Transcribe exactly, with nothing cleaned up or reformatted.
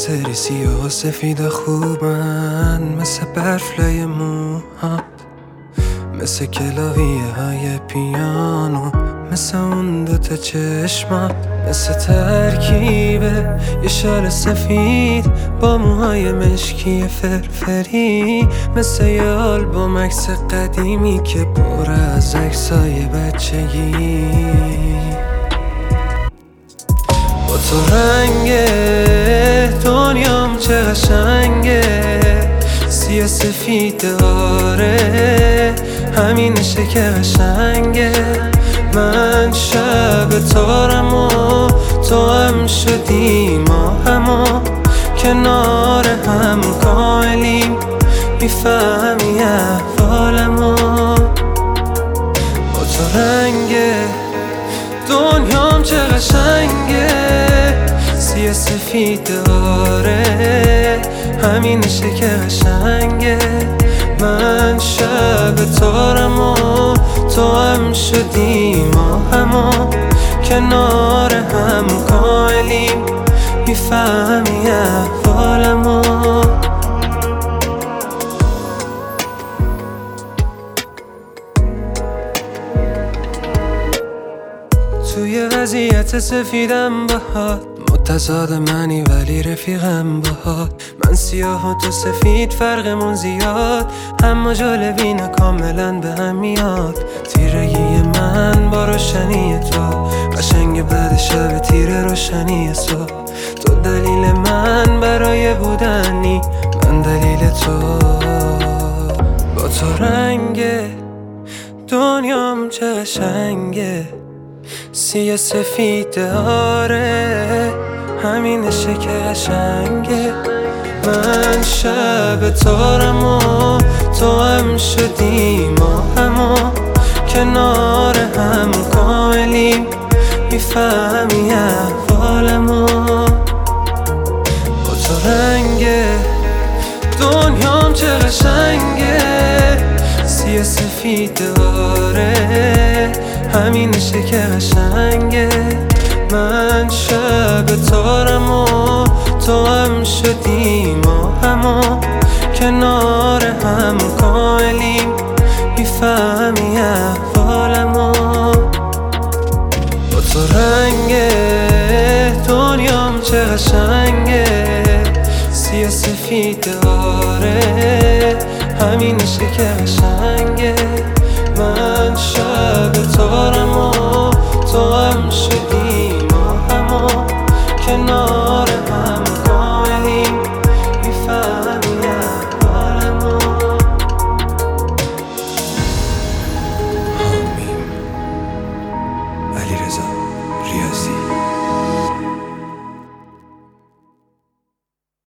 سری سیاه و سفید خوبن، مثل برفلای موهات، مثل کلاویه های پیانو، مثل اون دوتا چشمات، مثل ترکیبه یه شال سفید با موهای مشکی فرفری، مثل یه آلبوم عکس قدیمی که پر از عکسای بچگی. با تو رنگ دنیام چه قشنگه، سیاه سفید آره همینشه که قشنگه. من شب تارم و تو هم شدی، ما همو کنار هم کاملیم، میفهمی احوالمو. با تو رنگ دنیام چه قشنگه، سیاه سفید آره همینشه که قشنگه. من شب تارم و تو هم شدی، ما همو کنار هم کاملیم، میفهمی احوالمو. توی وضعیت سفیدم باهات، متضاد منی ولی رفیقم باهات. من سیاه و تو سفید فرقمون زیاد، اما جالبی نه کاملا به هم میاد. تیرگی من با روشنی تو، قشنگ بعد شب تیر روشنی صبح. تو دلیل من برای بودنی، من دلیل تو. با تو رنگ دنیام چه قشنگه، سیاه سفید آره همینشه که قشنگه. من شب تارم و تو هم شدی، ما همو کنار هم کاملیم، میفهمی احوالمو. با تو رنگ دنیام چه قشنگه، سیاه سفید آره همینشه که قشنگه. من شب تارم و تو هم شدی، ما همو کنار هم کاملیم، میفهمی احوالمو. با تو رنگ دنیام چه قشنگه، سیاه سفید آره همینشه که قشنگه. من شب